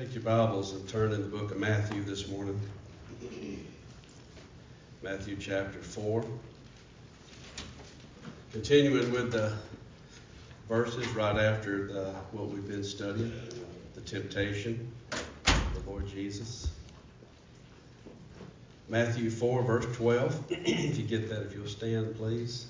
Take your Bibles and turn in the book of Matthew this morning. Matthew chapter 4. Continuing with the verses right after what we've been studying, the temptation of the Lord Jesus. Matthew 4, verse 12. If you get that, if you'll stand, please.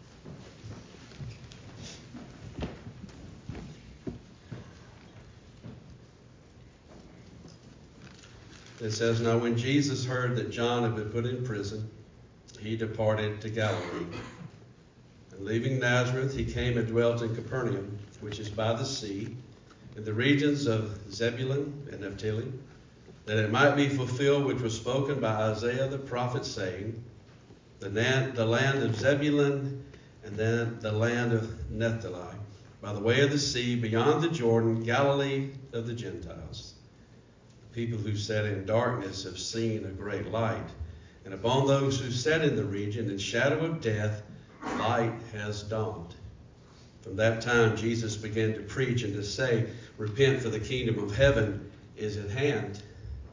It says, "Now when Jesus heard that John had been put in prison, he departed to Galilee. And leaving Nazareth, he came and dwelt in Capernaum, which is by the sea, in the regions of Zebulun and Naphtali, that it might be fulfilled which was spoken by Isaiah the prophet, saying, the land of Zebulun and then the land of Naphtali, by the way of the sea, beyond the Jordan, Galilee of the Gentiles. People who sat in darkness have seen a great light. And upon those who sat in the region and shadow of death, light has dawned." From that time, Jesus began to preach and to say, "Repent, for the kingdom of heaven is at hand."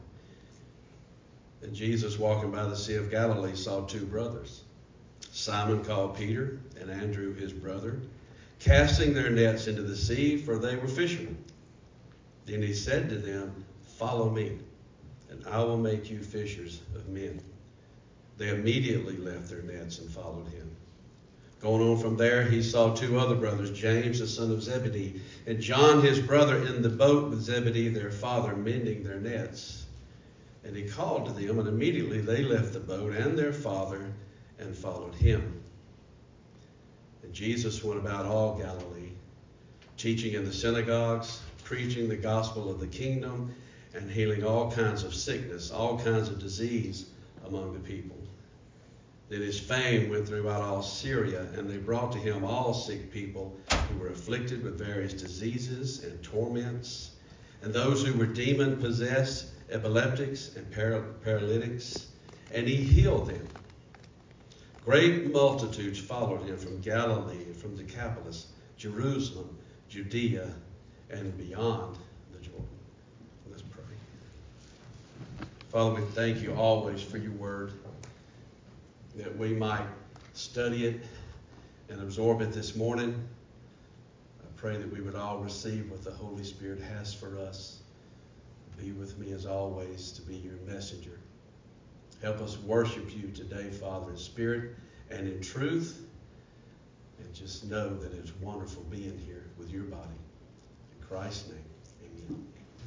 And Jesus, walking by the Sea of Galilee, saw two brothers, Simon called Peter and Andrew his brother, casting their nets into the sea, for they were fishermen. Then he said to them, "Follow me, and I will make you fishers of men." They immediately left their nets and followed him. Going on from there, he saw two other brothers, James the son of Zebedee, and John his brother, in the boat with Zebedee their father, mending their nets. And he called to them, and immediately they left the boat and their father and followed him. And Jesus went about all Galilee, teaching in the synagogues, preaching the gospel of the kingdom, and healing all kinds of sickness, all kinds of disease among the people. Then his fame went throughout all Syria, and they brought to him all sick people who were afflicted with various diseases and torments, and those who were demon-possessed, epileptics, and paralytics, and he healed them. Great multitudes followed him from Galilee, and from Decapolis, Jerusalem, Judea, and beyond the Jordan. Let's pray. Father, we thank you always for your word, that we might study it and absorb it this morning. I pray that we would all receive what the Holy Spirit has for us. Be with me as always to be your messenger. Help us worship you today, Father, in spirit and in truth. And just know that it's wonderful being here with your body. In Christ's name,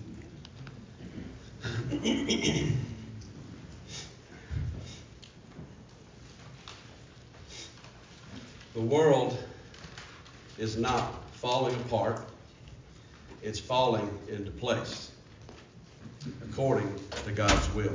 amen. The world is not falling apart. It's falling into place according to God's will.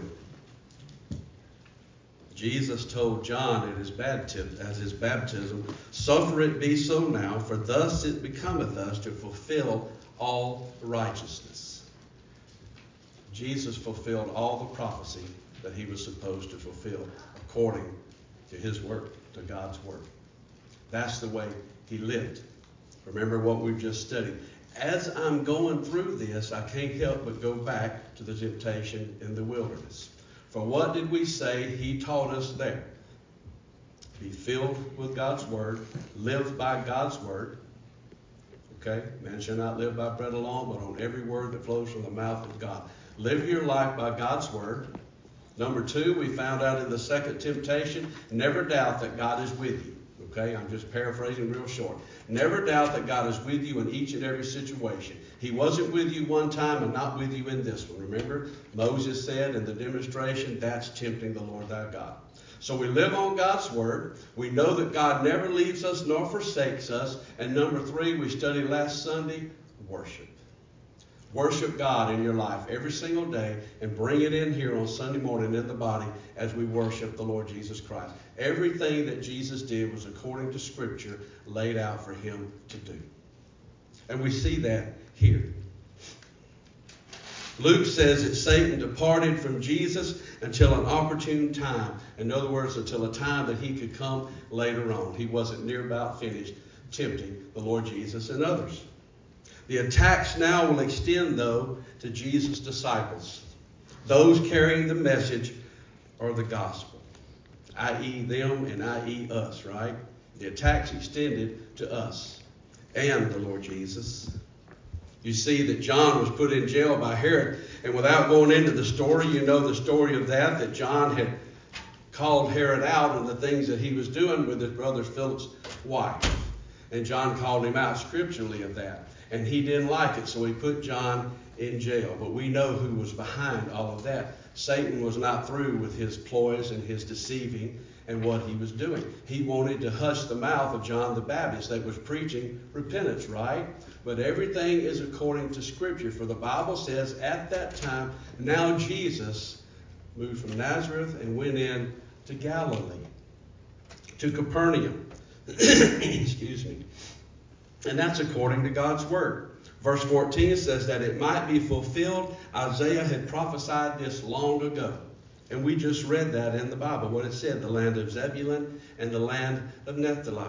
Jesus told John at his baptism, "Suffer it be so now, for thus it becometh us to fulfill all righteousness." Jesus fulfilled all the prophecy that he was supposed to fulfill according to his work, to God's work. That's the way he lived. Remember what we've just studied. As I'm going through this, I can't help but go back to the temptation in the wilderness. For what did we say he taught us there? Be filled with God's word, live by God's word. Okay? Man shall not live by bread alone, but on every word that flows from the mouth of God. Live your life by God's word. Number two, we found out in the second temptation, never doubt that God is with you. Okay, I'm just paraphrasing real short. Never doubt that God is with you in each and every situation. He wasn't with you one time and not with you in this one. Remember, Moses said in the demonstration, that's tempting the Lord thy God. So we live on God's word. We know that God never leaves us nor forsakes us. And number three, we studied last Sunday, worship. Worship God in your life every single day and bring it in here on Sunday morning in the body as we worship the Lord Jesus Christ. Everything that Jesus did was according to Scripture laid out for him to do. And we see that here. Luke says that Satan departed from Jesus until an opportune time. In other words, until a time that he could come later on. He wasn't near about finished tempting the Lord Jesus and others. The attacks now will extend, though, to Jesus' disciples, those carrying the message or the gospel, i.e. them and i.e. us, right? The attacks extended to us and the Lord Jesus. You see that John was put in jail by Herod, and without going into the story, you know the story of that John had called Herod out on the things that he was doing with his brother Philip's wife. And John called him out scripturally of that. And he didn't like it, so he put John in jail. But we know who was behind all of that. Satan was not through with his ploys and his deceiving and what he was doing. He wanted to hush the mouth of John the Baptist that was preaching repentance, right? But everything is according to Scripture. For the Bible says at that time, now Jesus moved from Nazareth and went in to Galilee, to Capernaum. Excuse me. And that's according to God's Word. Verse 14 says that it might be fulfilled. Isaiah had prophesied this long ago. And we just read that in the Bible, what it said, the land of Zebulun and the land of Naphtali.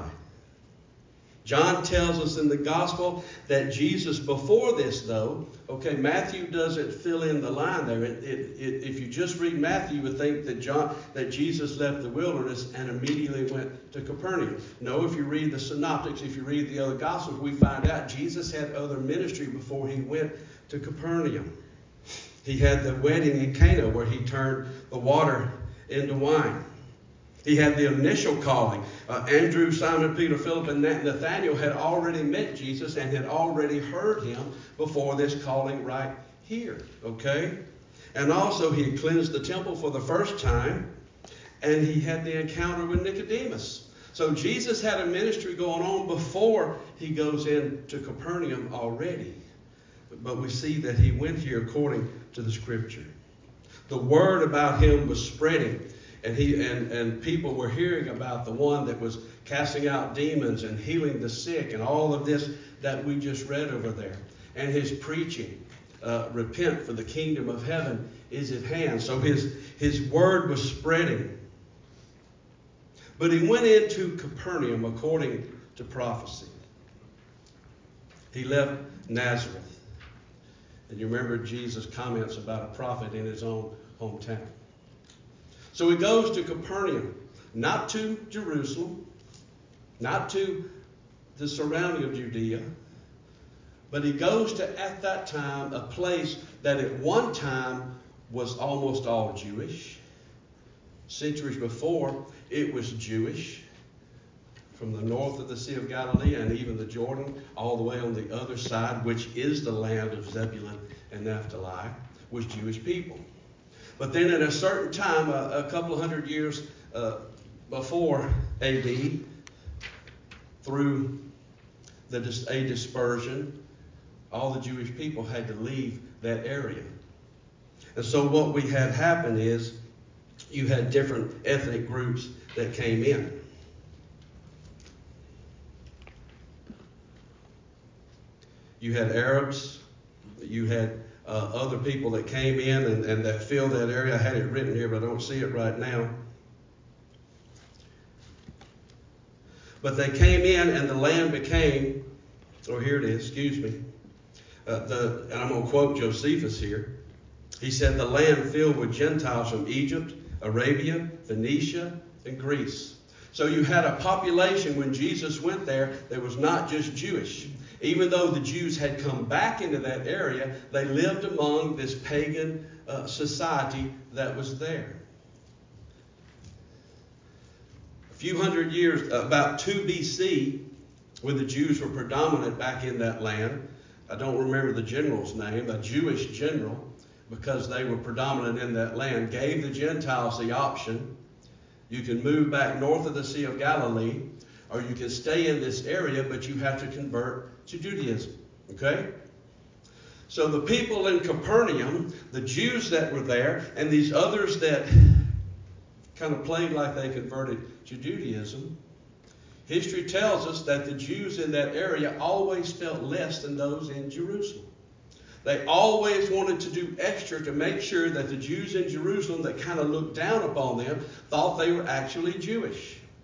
John tells us in the gospel that Jesus, before this though, Matthew doesn't fill in the line there. If you just read Matthew, you would think that Jesus left the wilderness and immediately went to Capernaum. No, if you read the synoptics, if you read the other gospels, we find out Jesus had other ministry before he went to Capernaum. He had the wedding in Cana where he turned the water into wine. He had the initial calling. Andrew, Simon, Peter, Philip, and Nathanael had already met Jesus and had already heard him before this calling right here. Okay? And also he had cleansed the temple for the first time, and he had the encounter with Nicodemus. So Jesus had a ministry going on before he goes into Capernaum already. But we see that he went here according to the Scripture. The word about him was spreading. And people were hearing about the one that was casting out demons and healing the sick and all of this that we just read over there. And his preaching, repent for the kingdom of heaven is at hand. So his word was spreading. But he went into Capernaum according to prophecy. He left Nazareth. And you remember Jesus' comments about a prophet in his own hometown. So he goes to Capernaum, not to Jerusalem, not to the surrounding of Judea, but he goes to, at that time, a place that at one time was almost all Jewish. Centuries before, it was Jewish. From the north of the Sea of Galilee and even the Jordan, all the way on the other side, which is the land of Zebulun and Naphtali, was Jewish people. But then at a certain time, a couple of hundred years before A.D., through a dispersion, all the Jewish people had to leave that area. And so what we had happen is you had different ethnic groups that came in. You had Arabs, you had other people that came in and that filled that area. I had it written here, but I don't see it right now. But they came in and the land became, here it is, excuse me. And I'm going to quote Josephus here. He said, the land filled with Gentiles from Egypt, Arabia, Phoenicia, and Greece. So you had a population when Jesus went there that was not just Jewish. Even though the Jews had come back into that area, they lived among this pagan society that was there. A few hundred years, about 2 BC, when the Jews were predominant back in that land, I don't remember the general's name, a Jewish general, because they were predominant in that land, gave the Gentiles the option. You can move back north of the Sea of Galilee, or you can stay in this area, but you have to convert to Judaism. Okay? So the people in Capernaum, the Jews that were there, and these others that kind of played like they converted to Judaism, history tells us that the Jews in that area always felt less than those in Jerusalem. They always wanted to do extra to make sure that the Jews in Jerusalem that kind of looked down upon them thought they were actually Jewish.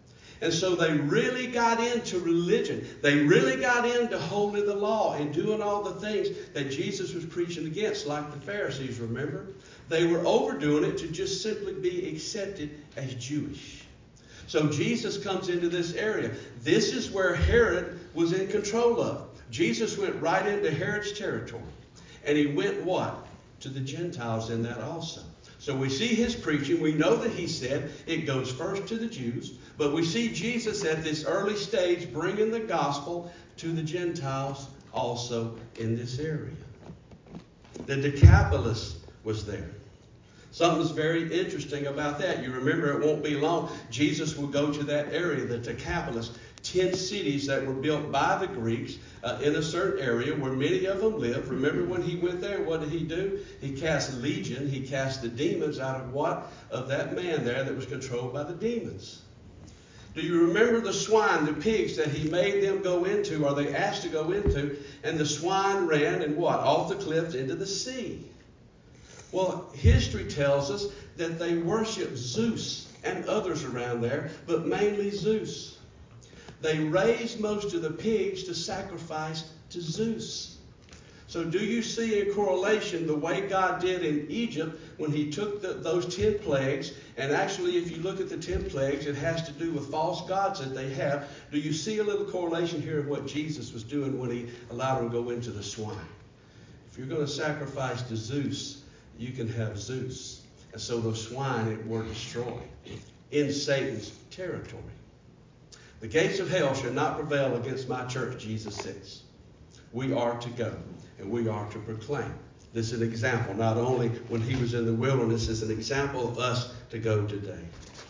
And so they really got into religion. They really got into holding the law and doing all the things that Jesus was preaching against, like the Pharisees, remember? They were overdoing it to just simply be accepted as Jewish. So Jesus comes into this area. This is where Herod was in control of. Jesus went right into Herod's territory. And he went what? To the Gentiles in that also. So we see his preaching. We know that he said it goes first to the Jews. But we see Jesus at this early stage bringing the gospel to the Gentiles also in this area. The Decapolis was there. Something's very interesting about that. You remember it won't be long. Jesus will go to that area, the Decapolis, 10 cities that were built by the Greeks in a certain area where many of them lived. Remember when he went there, what did he do? He cast legion. He cast the demons out of what? Of that man there that was controlled by the demons. Do you remember the swine, the pigs that he made them go into, or they asked to go into, and the swine ran and what? Off the cliffs into the sea. Well, history tells us that they worshiped Zeus and others around there, but mainly Zeus. They raised most of the pigs to sacrifice to Zeus. So do you see a correlation the way God did in Egypt when he took those 10 plagues, and actually if you look at the 10 plagues, it has to do with false gods that they have. Do you see a little correlation here of what Jesus was doing when he allowed them to go into the swine? If you're going to sacrifice to Zeus, you can have Zeus. And so those swine were destroyed in Satan's territory. The gates of hell shall not prevail against my church, Jesus says. We are to go, and we are to proclaim. This is an example, not only when he was in the wilderness, it's an example of us to go today.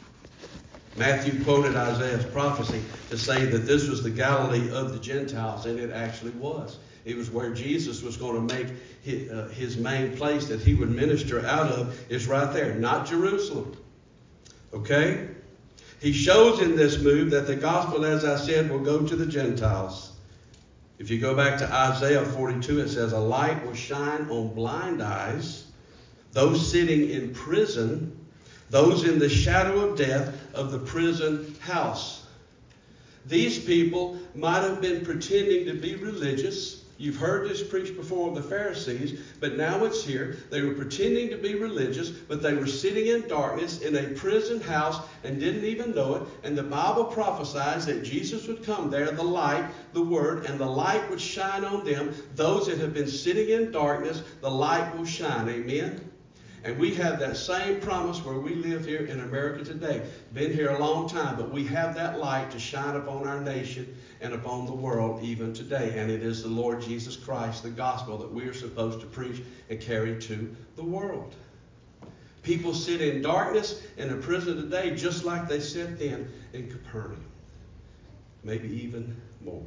Matthew quoted Isaiah's prophecy to say that this was the Galilee of the Gentiles, and it actually was. It was where Jesus was going to make his main place that he would minister out of is right there, not Jerusalem. Okay? He shows in this move that the gospel, as I said, will go to the Gentiles. If you go back to Isaiah 42, it says, a light will shine on blind eyes, those sitting in prison, those in the shadow of death of the prison house. These people might have been pretending to be religious. You've heard this preached before of the Pharisees, but now it's here. They were pretending to be religious, but they were sitting in darkness in a prison house and didn't even know it. And the Bible prophesies that Jesus would come there, the light, the word, and the light would shine on them. Those that have been sitting in darkness, the light will shine. Amen? And we have that same promise where we live here in America today. Been here a long time, but we have that light to shine upon our nation and upon the world even today. And it is the Lord Jesus Christ, the gospel that we are supposed to preach and carry to the world. People sit in darkness in a prison today just like they sat then in Capernaum. Maybe even more.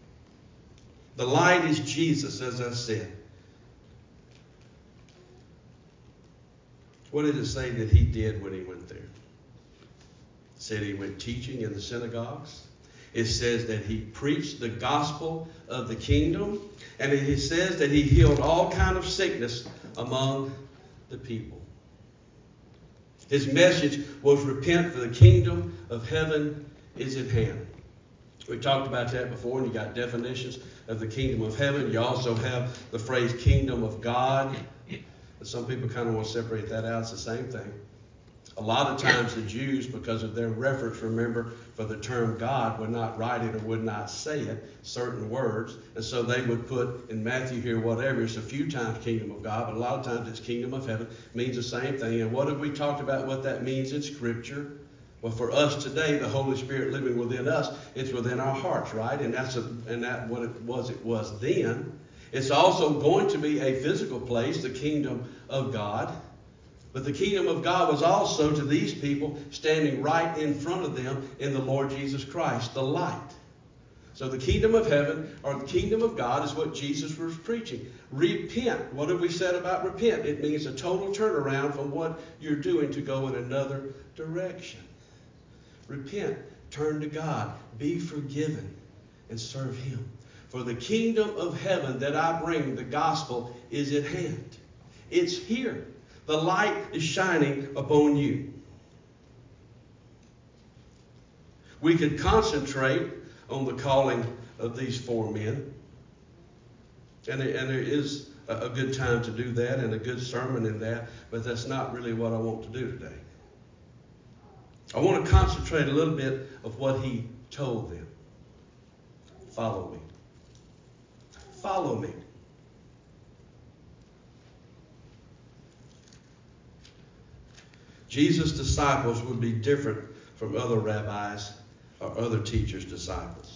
The light is Jesus, as I said. What did it say that he did when he went there? It said he went teaching in the synagogues. It says that he preached the gospel of the kingdom. And it says that he healed all kind of sickness among the people. His message was repent, for the kingdom of heaven is at hand. We talked about that before, and you got definitions of the kingdom of heaven. You also have the phrase kingdom of God. Some people kind of want to separate that out. It's the same thing. A lot of times the Jews, because of their reverence, remember, for the term God, would not write it or would not say it, certain words. And so they would put in Matthew here, whatever. It's a few times kingdom of God, but a lot of times it's kingdom of heaven. It means the same thing. And what have we talked about what that means in Scripture? Well, for us today, the Holy Spirit living within us, it's within our hearts, right? And that's what it was then. It's also going to be a physical place, the kingdom of God. But the kingdom of God was also to these people standing right in front of them in the Lord Jesus Christ, the light. So the kingdom of heaven or the kingdom of God is what Jesus was preaching. Repent. What have we said about repent? It means a total turnaround from what you're doing to go in another direction. Repent. Turn to God. Be forgiven and serve Him. For the kingdom of heaven that I bring, the gospel, is at hand. It's here. The light is shining upon you. We could concentrate on the calling of these 4 men. And there is a good time to do that and a good sermon in that, but that's not really what I want to do today. I want to concentrate a little bit of what he told them. Follow me. Follow me. Jesus' disciples would be different from other rabbis or other teachers' disciples.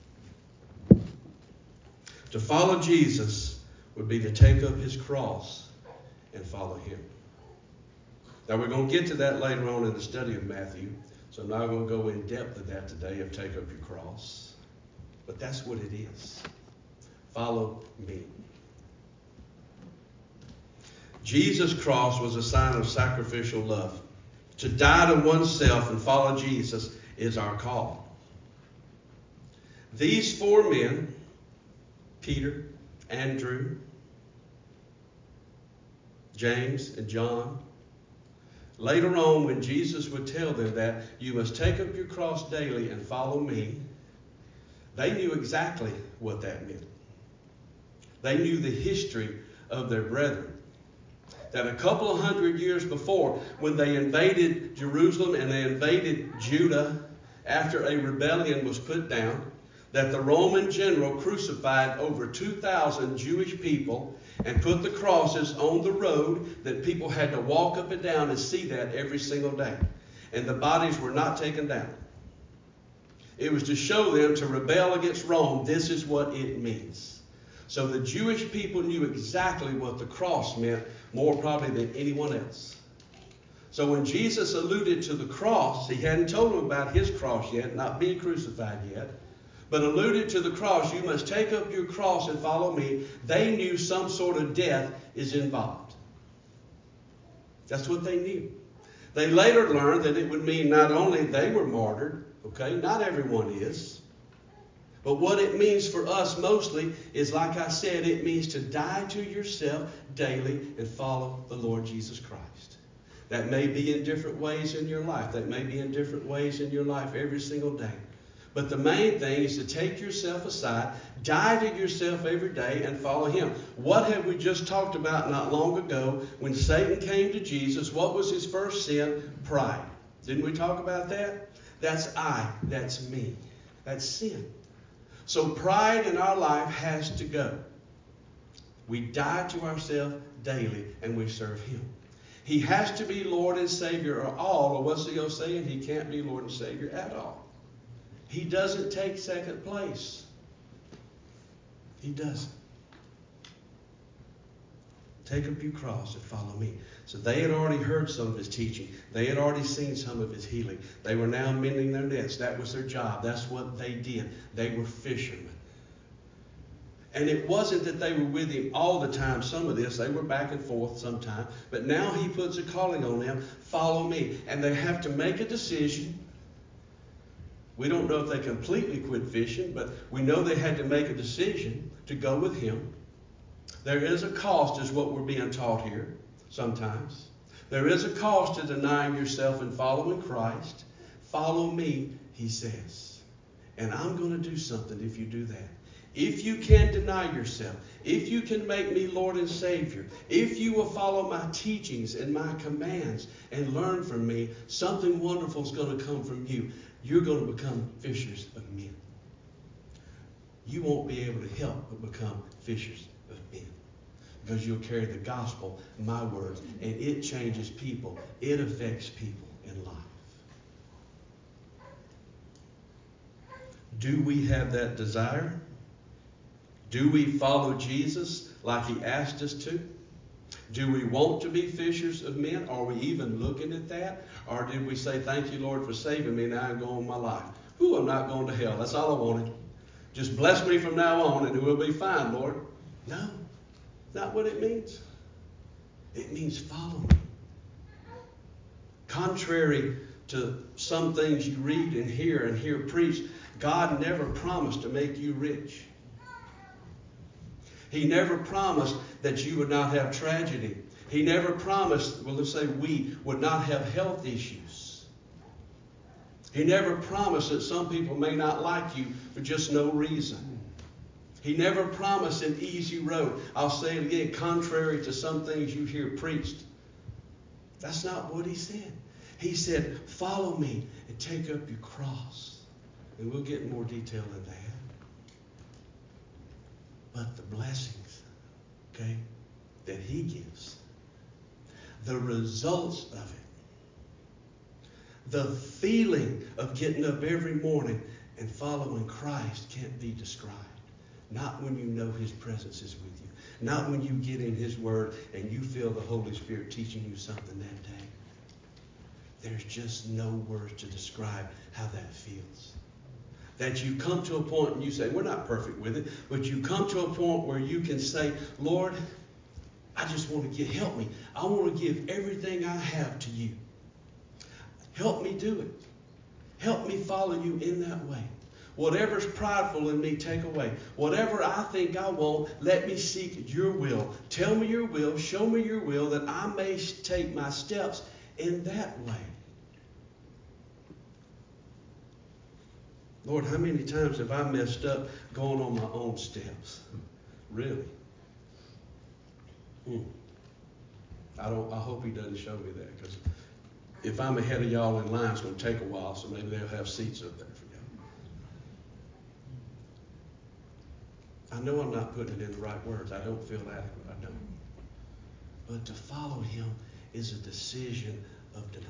To follow Jesus would be to take up his cross and follow him. Now we're going to get to that later on in the study of Matthew, so I'm not going to go in depth of that today of take up your cross. But that's what it is. Follow me. Jesus' cross was a sign of sacrificial love. To die to oneself and follow Jesus is our call. These 4 men, Peter, Andrew, James, and John, later on when Jesus would tell them that you must take up your cross daily and follow me, they knew exactly what that meant. They knew the history of their brethren. That a couple of 100 years before, when they invaded Jerusalem and they invaded Judah after a rebellion was put down, that the Roman general crucified over 2,000 Jewish people and put the crosses on the road that people had to walk up and down and see that every single day. And the bodies were not taken down. It was to show them to rebel against Rome. This is what it means. So the Jewish people knew exactly what the cross meant, more probably than anyone else. So when Jesus alluded to the cross, he hadn't told them about his cross yet, not being crucified yet, but alluded to the cross, you must take up your cross and follow me. They knew some sort of death is involved. That's what they knew. They later learned that it would mean not only they were martyred, okay, not everyone is, but what it means for us mostly is, like I said, it means to die to yourself daily and follow the Lord Jesus Christ. That may be in different ways in your life. That may be in different ways in your life every single day. But the main thing is to take yourself aside, die to yourself every day, and follow him. What have we just talked about not long ago when Satan came to Jesus? What was his first sin? Pride. Didn't we talk about that? That's I. That's me. That's sin. So pride in our life has to go. We die to ourselves daily and we serve him. He has to be Lord and Savior of all, or what's the old saying? He can't be Lord and Savior at all. He doesn't take second place. He doesn't. Take up your cross and follow me. So they had already heard some of his teaching. They had already seen some of his healing. They were now mending their nets. That was their job. That's what they did. They were fishermen. And it wasn't that they were with him all the time. Some of this, they were back and forth sometime. But now he puts a calling on them. Follow me. And they have to make a decision. We don't know if they completely quit fishing, but we know they had to make a decision to go with him. There is a cost, is what we're being taught here sometimes. There is a cost to denying yourself and following Christ. Follow me, he says. And I'm going to do something if you do that. If you can deny yourself, if you can make me Lord and Savior, if you will follow my teachings and my commands and learn from me, something wonderful is going to come from you. You're going to become fishers of men. You won't be able to help but become fishers of men. Because you'll carry the gospel, my words, and it changes people. It affects people in life. Do we have that desire? Do we follow Jesus like he asked us to? Do we want to be fishers of men? Are we even looking at that? Or did we say, thank you, Lord, for saving me, now I'm going my life? Ooh, I'm not going to hell. That's all I wanted. Just bless me from now on and it will be fine, Lord. No, not what it means. It means follow me. Contrary to some things you read and hear preached, God never promised to make you rich. He never promised that you would not have tragedy. He never promised, well, let's say we would not have health issues. He never promised that some people may not like you for just no reason. He never promised an easy road. I'll say it again, contrary to some things you hear preached. That's not what he said. He said, follow me and take up your cross. And we'll get in more detail in that. But the blessings, okay, that he gives, the results of it, the feeling of getting up every morning and following Christ can't be described. Not when you know his presence is with you. Not when you get in his word and you feel the Holy Spirit teaching you something that day. There's just no words to describe how that feels. That you come to a point and you say, we're not perfect with it, but you come to a point where you can say, Lord, I just want to help me. I want to give everything I have to you. Help me do it. Help me follow you in that way. Whatever's prideful in me, take away. Whatever I think I want, let me seek your will. Tell me your will. Show me your will that I may take my steps in that way. Lord, how many times have I messed up going on my own steps? Really? I hope he doesn't show me that, because if I'm ahead of y'all in line, it's going to take a while, so maybe they'll have seats up there for y'all. I know I'm not putting it in the right words. I don't feel adequate. I don't. But to follow him is a decision of denial.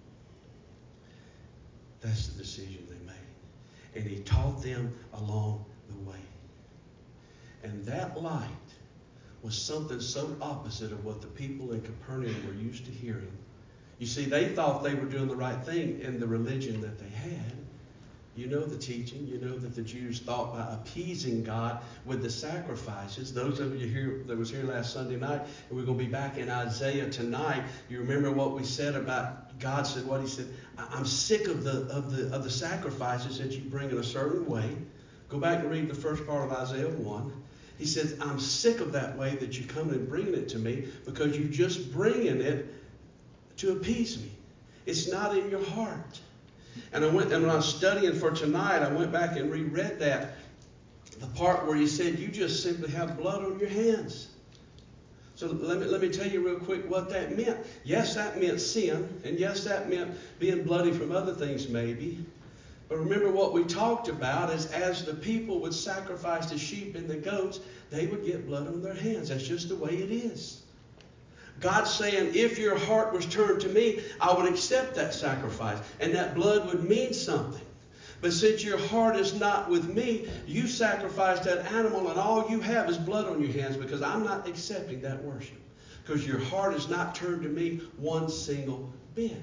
That's the decision they made. And he taught them along the way. And that light was something so opposite of what the people in Capernaum were used to hearing. You see, they thought they were doing the right thing in the religion that they had. You know the teaching. You know that the Jews thought by appeasing God with the sacrifices. Those of you here that was here last Sunday night, and we're going to be back in Isaiah tonight. You remember what we said about God said what he said. I'm sick of the sacrifices that you bring in a certain way. Go back and read the first part of Isaiah 1. He says, I'm sick of that way that you come and bringing it to me, because you just bringing it to appease me. It's not in your heart. And when I was studying for tonight, I went back and reread that. The part where he said, you just simply have blood on your hands. So let me tell you real quick what that meant. Yes, that meant sin. And yes, that meant being bloody from other things maybe. But remember what we talked about is as the people would sacrifice the sheep and the goats, they would get blood on their hands. That's just the way it is. God's saying, if your heart was turned to me, I would accept that sacrifice. And that blood would mean something. But since your heart is not with me, you sacrifice that animal and all you have is blood on your hands, because I'm not accepting that worship. Because your heart is not turned to me one single bit.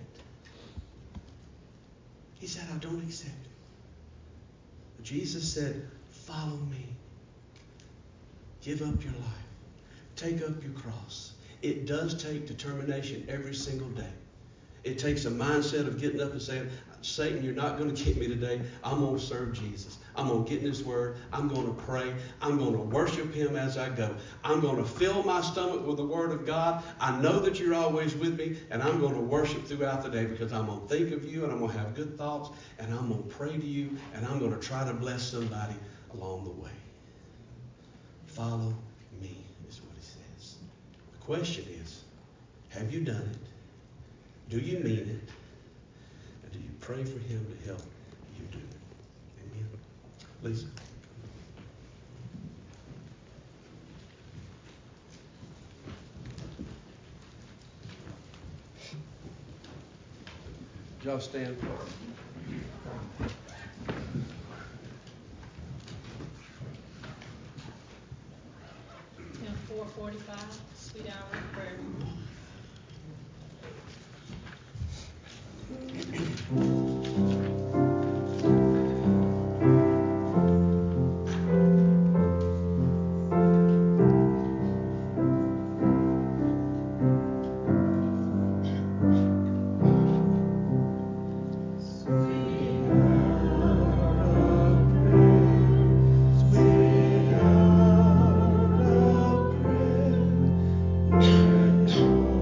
He said, I don't accept it. But Jesus said, follow me. Give up your life. Take up your cross. It does take determination every single day. It takes a mindset of getting up and saying, Satan, you're not going to get me today. I'm going to serve Jesus. I'm going to get in his word. I'm going to pray. I'm going to worship him as I go. I'm going to fill my stomach with the word of God. I know that you're always with me, and I'm going to worship throughout the day, because I'm going to think of you, and I'm going to have good thoughts, and I'm going to pray to you, and I'm going to try to bless somebody along the way. Follow me is what he says. The question is, have you done it? Do you mean it? And do you pray for him to help you do it? Amen. Lisa. Y'all stand. Hymn 445, Sweet Hour of Prayer. Sweet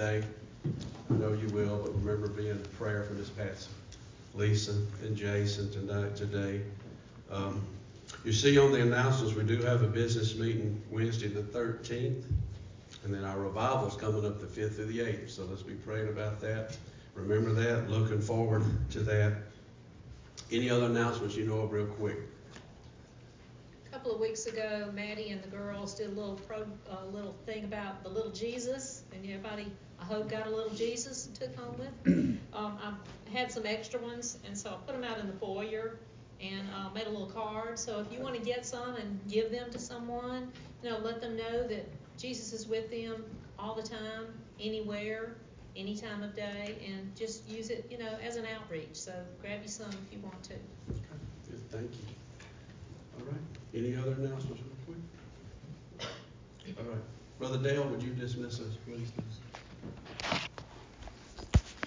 today. I know you will, but remember being in prayer for Miss Patsy, Lisa, and Jason today. You see on the announcements, we do have a business meeting Wednesday the 13th, and then our revival's coming up the 5th through the 8th. So let's be praying about that. Remember that. Looking forward to that. Any other announcements you know of real quick? A couple of weeks ago, Maddie and the girls did a little thing about the little Jesus, and everybody, I hope, got a little Jesus and took home with them. I had some extra ones, and so I put them out in the foyer and made a little card. So if you want to get some and give them to someone, let them know that Jesus is with them all the time, anywhere, any time of day, and just use it, as an outreach. So grab you some if you want to. Okay. Good. Thank you. All right. Any other announcements real quick? All right. Brother Dale, would you dismiss us, please?